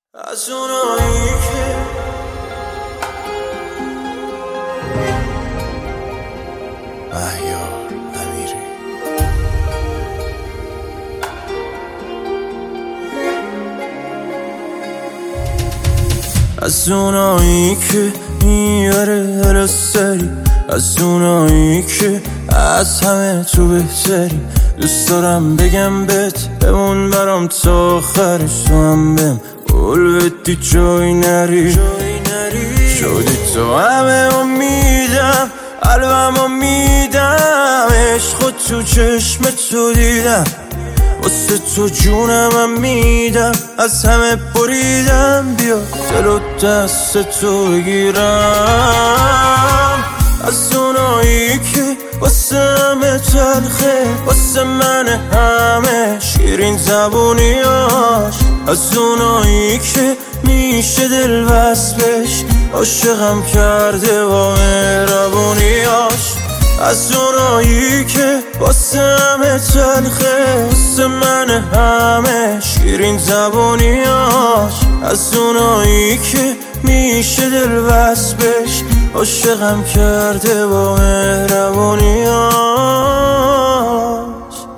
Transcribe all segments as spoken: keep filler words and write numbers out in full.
از اونایی که مهیار امیری از اونایی که میاره هر سری، از اونایی که از همه تو بهتری. دوست دارم بگم بهت بمون برام تا آخرش، تو هم بهم قول بدی جای نری شدی تو همه امیدم، قلبم میدم، عشق تو چشم تو دیدم، واسه تو جونم میدم، از همه بریدم، بیا دل و دست تو بگیرم. از اونایی که واسه همه تلخه، واسه من همه شیرین زبونیاش، از اونایی که میشه دل وصلش، عاشقم کرده با مهربونیاش. از اونایی که واسه همه تلخه، واسه من همه شیرین زبونیاش، از اونایی که میشه دل وصلش، عاشقم کرده با مهربونیاش.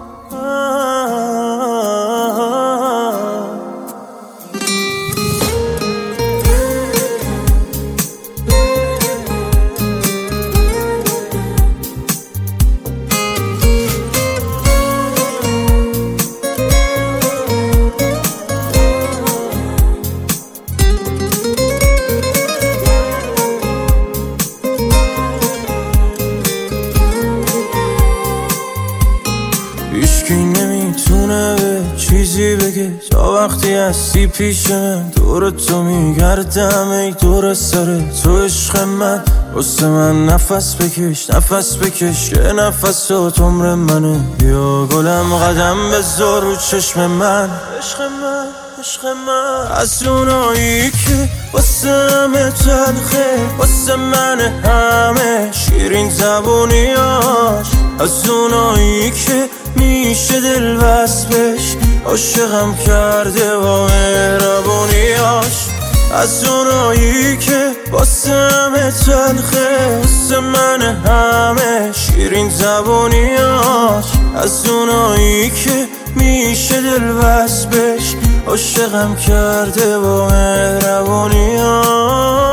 هیچکی نمیتونه به چیزی بگه تا وقتی هستی پیش من، دور تو میگردم ای دور سر تو عشق من. واسه من نفس بکش نفس بکش که نفسات عمر منه، بیا گلم قدم بذار رو چشم من، عشق من عشق من. از اونایی که واسه همه تلخه، واسه من همه شیرین زبونیاش، از اونایی که میشه دل وصلش، عاشقم کرده با مهربونیاش. از اونایی که واسه همه تلخه، واسه من همه شیرین زبونیاش، از اونایی که میشه دل وصلش، عاشقم کرده با مهربونیاش.